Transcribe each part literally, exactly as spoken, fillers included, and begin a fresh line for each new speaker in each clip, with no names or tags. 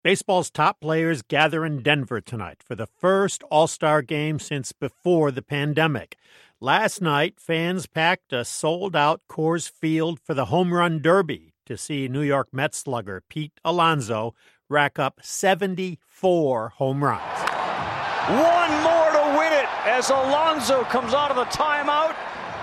Baseball's top players gather in Denver tonight for the first All-Star game since before the pandemic. Last night, fans packed a sold-out Coors Field for the Home Run Derby to see New York Mets slugger Pete Alonso rack up seventy-four home runs.
One more to win it as Alonso comes out of the timeout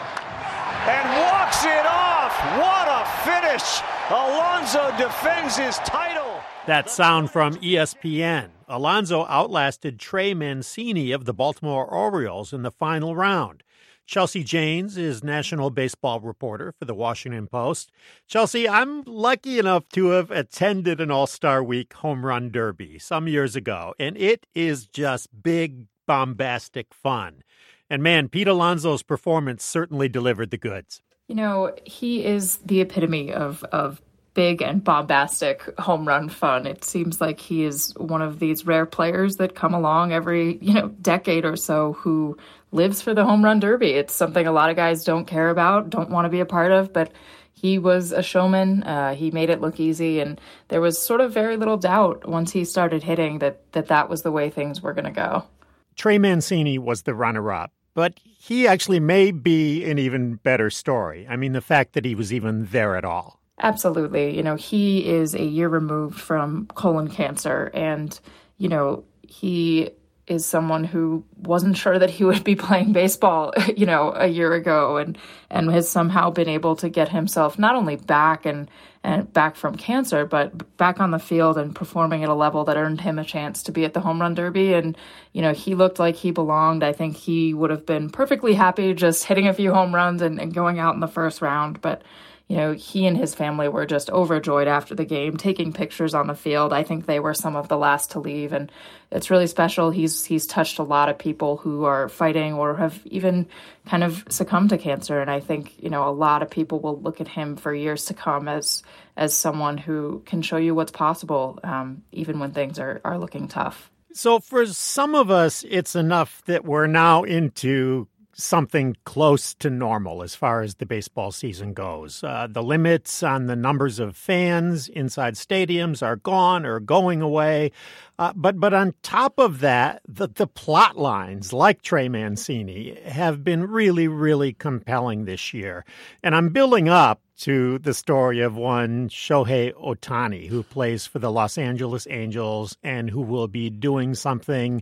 and walks it off. What a finish! Alonso defends his title.
That sound from E S P N. Alonso outlasted Trey Mancini of the Baltimore Orioles in the final round. Chelsea Janes is national baseball reporter for the Washington Post. Chelsea, I'm lucky enough to have attended an All-Star Week home run derby some years ago, and it is just big, bombastic fun. And man, Pete Alonso's performance certainly delivered the goods.
You know, he is the epitome of of big and bombastic home run fun. It seems like he is one of these rare players that come along every, you know, decade or so who lives for the home run derby. It's something a lot of guys don't care about, don't want to be a part of, but he was a showman. Uh, he made it look easy, and there was sort of very little doubt once he started hitting that that, that was the way things were going to go.
Trey Mancini was the runner-up, but he actually may be an even better story. I mean, the fact that he was even there at all.
Absolutely. You know, he is a year removed from colon cancer, and, you know, he is someone who wasn't sure that he would be playing baseball, you know, a year ago, and and has somehow been able to get himself not only back and, and back from cancer, but back on the field and performing at a level that earned him a chance to be at the home run derby. And, you know, he looked like he belonged. I think he would have been perfectly happy just hitting a few home runs and, and going out in the first round. But you know, he and his family were just overjoyed after the game, taking pictures on the field. I think they were some of the last to leave, and it's really special. He's he's touched a lot of people who are fighting or have even kind of succumbed to cancer, and I think, you know, a lot of people will look at him for years to come as as someone who can show you what's possible, um, even when things are, are looking tough.
So for some of us, it's enough that we're now into something close to normal as far as the baseball season goes. Uh, the limits on the numbers of fans inside stadiums are gone or going away. Uh, but but on top of that, the, the plot lines, like Trey Mancini, have been really, really compelling this year. And I'm building up to the story of one Shohei Ohtani, who plays for the Los Angeles Angels and who will be doing something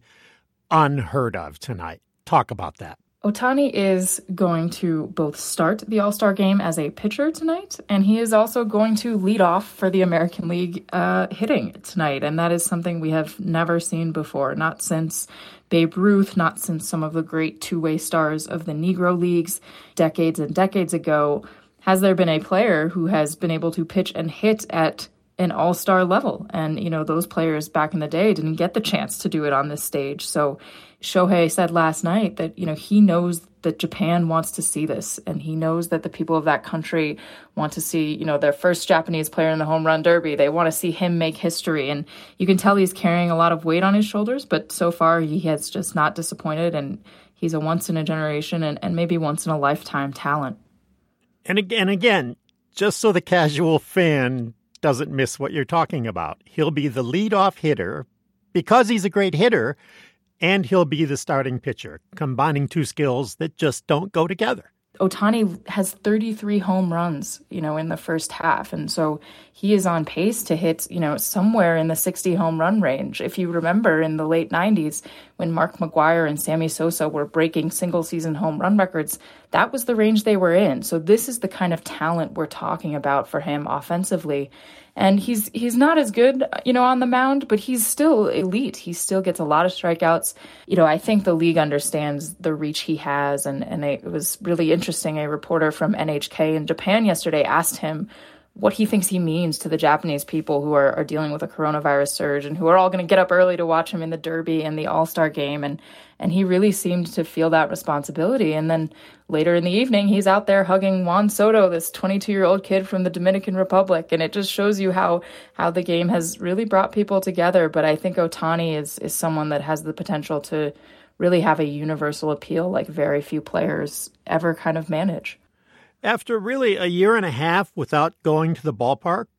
unheard of tonight. Talk about that.
Ohtani is going to both start the All-Star game as a pitcher tonight, and he is also going to lead off for the American League uh, hitting tonight. And that is something we have never seen before, not since Babe Ruth, not since some of the great two-way stars of the Negro Leagues decades and decades ago. Has there been a player who has been able to pitch and hit at an all-star level? And, you know, those players back in the day didn't get the chance to do it on this stage. So Shohei said last night that, you know, he knows that Japan wants to see this, and he knows that the people of that country want to see, you know, their first Japanese player in the home run derby. They want to see him make history, and you can tell he's carrying a lot of weight on his shoulders, but so far he has just not disappointed, and he's a once-in-a-generation and, and maybe once-in-a-lifetime talent.
And again, again, just so the casual fan doesn't miss what you're talking about, he'll be the leadoff hitter because he's a great hitter, and he'll be the starting pitcher, combining two skills that just don't go together.
Ohtani has thirty-three home runs, you know, in the first half. And so he is on pace to hit, you know, somewhere in the sixty home run range. If you remember in the late nineties, when Mark McGwire and Sammy Sosa were breaking single season home run records, that was the range they were in. So this is the kind of talent we're talking about for him offensively. And he's he's not as good, you know, on the mound, but he's still elite. He still gets a lot of strikeouts. You know, I think the league understands the reach he has. And, and it was really interesting. A reporter from N H K in Japan yesterday asked him what he thinks he means to the Japanese people who are, are dealing with a coronavirus surge and who are all going to get up early to watch him in the Derby and the All-Star game. And and he really seemed to feel that responsibility. And then later in the evening, he's out there hugging Juan Soto, this twenty-two-year-old kid from the Dominican Republic. And it just shows you how how the game has really brought people together. But I think Ohtani is is someone that has the potential to really have a universal appeal like very few players ever kind of manage.
After really a year and a half without going to the ballpark,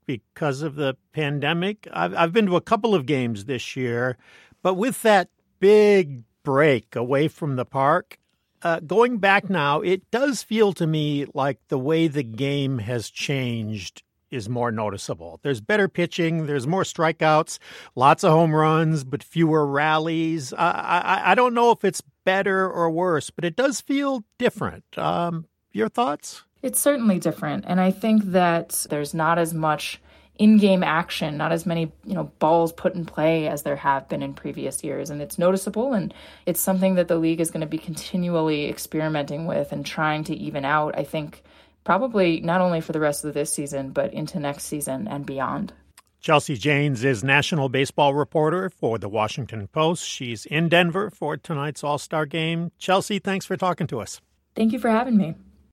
because of the pandemic. I've, I've been to a couple of games this year, but with that big break away from the park, uh, going back now, it does feel to me like the way the game has changed is more noticeable. There's better pitching, there's more strikeouts, lots of home runs, but fewer rallies. I, I, I don't know if it's better or worse, but it does feel different. Um, your thoughts?
It's certainly different. And I think that there's not as much in-game action, not as many, you know, balls put in play as there have been in previous years. And it's noticeable, and it's something that the league is going to be continually experimenting with and trying to even out, I think, probably not only for the rest of this season, but into next season and beyond.
Chelsea Janes is national baseball reporter for The Washington Post. She's in Denver for tonight's All-Star game. Chelsea, thanks for talking to us.
Thank you for having me.